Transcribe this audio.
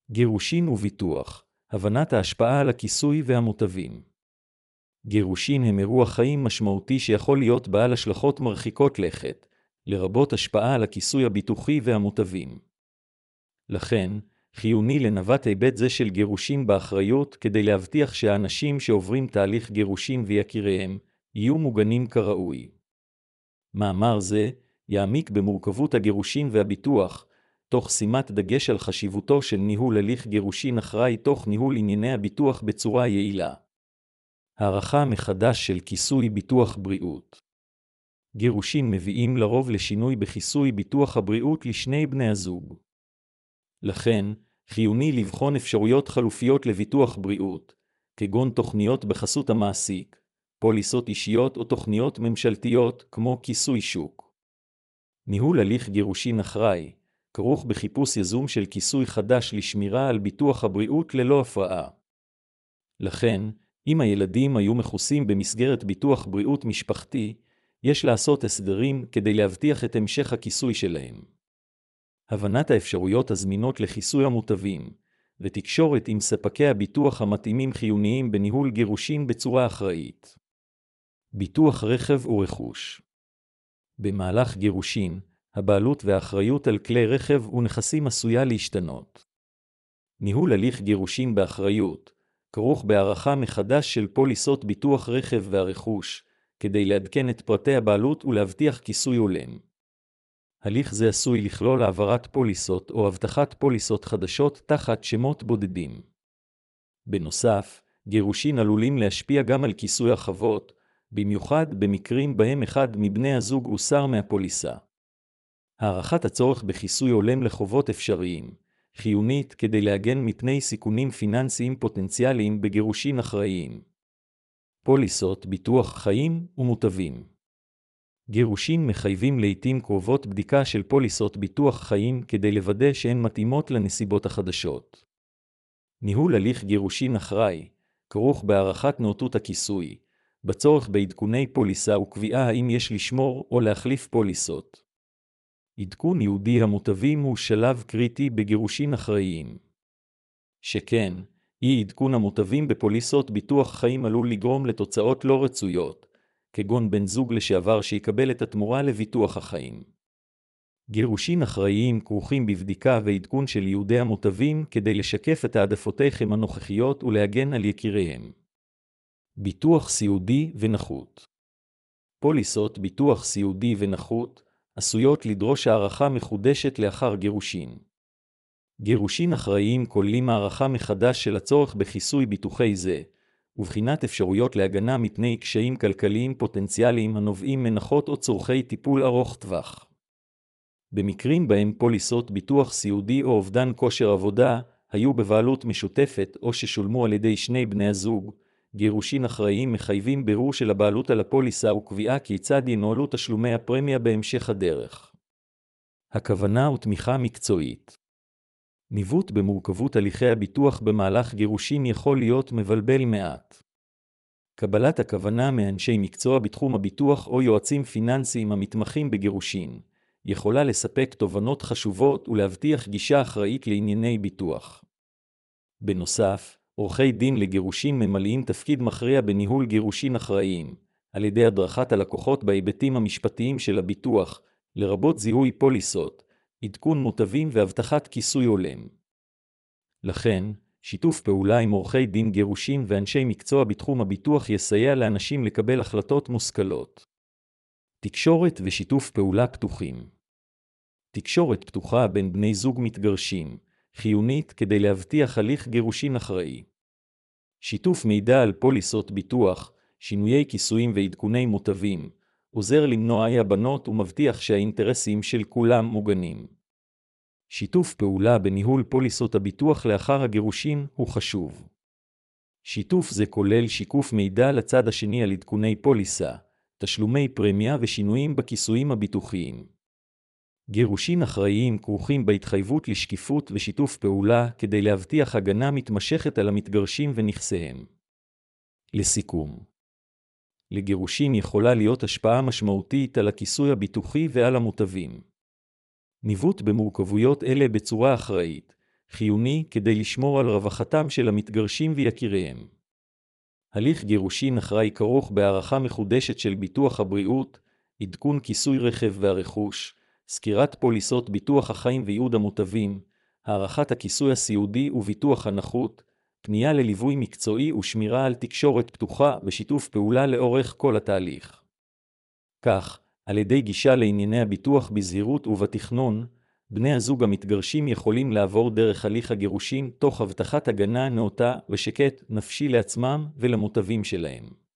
גירושין וביטוח, הבנת ההשפעה על הכיסוי והמוטבים. גירושין הם אירוע חיים משמעותי שיכול להיות בעל השלכות מרחיקות לכת, לרבות השפעה על הכיסוי הביטוחי והמוטבים. לכן, חיוני לנווט היבט זה של גירושין באחריות כדי להבטיח שהאנשים שעוברים תהליך גירושין ויקיריהם יהיו מוגנים כראוי. מאמר זה יעמיק במורכבות הגירושין והביטוח, תוך שימת דגש על חשיבותו של ניהול הליך גירושין אחראי תוך ניהול ענייני הביטוח בצורה יעילה. הערכה מחדש של כיסוי ביטוח בריאות. גירושין מביאים לרוב לשינוי בכיסוי ביטוח הבריאות לשני בני הזוג. לכן, חיוני לבחון אפשרויות חלופיות לביטוח בריאות, כגון תוכניות בחסות המעסיק, פוליסות אישיות או תוכניות ממשלתיות כמו כיסוי שוק. ניהול הליך גירושין אחראי כרוך בחיפוש יזום של כיסוי חדש לשמירה על ביטוח הבריאות ללא הפרעה. לכן, אם הילדים היו מכוסים במסגרת ביטוח בריאות משפחתי, יש לעשות הסדרים כדי להבטיח את המשך הכיסוי שלהם. הבנת האפשרויות הזמינות לכיסוי המוטבים, ותקשורת עם ספקי הביטוח המתאימים חיוניים בניהול גירושין בצורה אחראית. ביטוח רכב ורכוש. במהלך גירושין, הבעלות והאחריות על כלי רכב ונכסים עשויה להשתנות. ניהול הליך גירושין באחריות כרוך בהערכה מחדש של פוליסות ביטוח רכב והרכוש, כדי לעדכן את פרטי הבעלות ולהבטיח כיסוי הולם. הליך זה עשוי לכלול העברת פוליסות או הבטחת פוליסות חדשות תחת שמות בודדים. בנוסף, גירושין עלולים להשפיע גם על כיסוי החובות, במיוחד במקרים בהם אחד מבני הזוג הוסר מהפוליסה. הערכת הצורך בכיסוי הולם לחובות אפשריים, חיונית כדי להגן מפני סיכונים פיננסיים פוטנציאליים בגירושין אחראיים. פוליסות ביטוח חיים ומוטבים. גירושין מחייבים לעתים קרובות בדיקה של פוליסות ביטוח חיים כדי לוודא שהן מתאימות לנסיבות החדשות. ניהול הליך גירושין אחראי כרוך בהערכת נאותות הכיסוי, בצורך בעדכוני פוליסה וקביעה האם יש לשמור או להחליף פוליסות. עדכון ייעודי המוטבים הוא שלב קריטי בגירושין אחראיים. שכן, אי עדכון המוטבים בפוליסות ביטוח חיים עלול לגרום לתוצאות לא רצויות, כגון בן זוג לשעבר שיקבל את התמורה לביטוח החיים. גירושין אחראיים כרוכים בבדיקה ועדכון של ייעודי המוטבים כדי לשקף את העדפותיכם הנוכחיות ולהגן על יקיריהם. ביטוח סיעודי ונכות. פוליסות ביטוח סיעודי ונכות עשויות לדרוש הערכה מחודשת לאחר גירושין. גירושין אחראיים כוללים הערכה מחדש של הצורך בכיסוי ביטוחי זה, ובחינת אפשרויות להגנה מפני קשיים כלכליים פוטנציאליים הנובעים מנחות או צורכי טיפול ארוך טווח. במקרים בהם פוליסות ביטוח סיעודי או אובדן כושר עבודה היו בבעלות משותפת או ששולמו על ידי שני בני הזוג, גירושין אחראיים מחייבים בירור של הבעלות על הפוליסה וקביעה כיצד ינוהלו תשלומי הפרמיה בהמשך הדרך. הכוונה ותמיכה מקצועית. ניווט במורכבות הליכי הביטוח במהלך גירושין יכול להיות מבלבל מעט. קבלת הכוונה מאנשי מקצוע בתחום הביטוח או יועצים פיננסיים המתמחים בגירושין יכולה לספק תובנות חשובות ולהבטיח גישה אחראית לענייני ביטוח. בנוסף, עורכי דין לגירושין ממלאים תפקיד מכריע בניהול גירושין אחראיים, על ידי הדרכת הלקוחות בהיבטים המשפטיים של הביטוח, לרבות זיהוי פוליסות, עדכון מוטבים והבטחת כיסוי הולם. לכן, שיתוף פעולה עם עורכי דין גירושין ואנשי מקצוע בתחום הביטוח יסייע לאנשים לקבל החלטות מושכלות. תקשורת ושיתוף פעולה פתוחים. תקשורת פתוחה בין בני זוג מתגרשים, חיונית כדי להבטיח הליך גירושין אחראי. שיתוף מידע על פוליסות ביטוח, שינויי כיסויים ועדכוני מוטבים, עוזר למנוע אי-הבנות ומבטיח שהאינטרסים של כולם מוגנים. שיתוף פעולה בניהול פוליסות הביטוח לאחר הגירושין הוא חשוב. שיתוף זה כולל שיקוף מידע לצד השני על עדכוני פוליסה, תשלומי פרמיה ושינויים בכיסויים הביטוחיים. גירושין אחראיים כרוכים בהתחייבות לשקיפות ושיתוף פעולה כדי להבטיח הגנה מתמשכת על המתגרשים ונכסיהם. לסיכום, לגירושין יכולה להיות השפעה משמעותית על הכיסוי הביטוחי ועל המוטבים. ניווט במורכבויות אלה בצורה אחראית, חיוני כדי לשמור על רווחתם של המתגרשים ויקיריהם. הליך גירושין אחראי כרוך בהערכה מחודשת של ביטוח הבריאות, עדכון כיסוי רכב והרכוש, סקירת פוליסות ביטוח החיים וייעוד המוטבים, הערכת הכיסוי הסיעודי וביטוח הנכות, פנייה לליווי מקצועי ושמירה על תקשורת פתוחה בשיתוף פעולה לאורך כל התהליך. כך, על ידי גישה לענייני הביטוח בזהירות ובתכנון, בני הזוג המתגרשים יכולים לעבור דרך הליך הגירושין תוך הבטחת הגנה נאותה ושקט נפשי לעצמם ולמוטבים שלהם.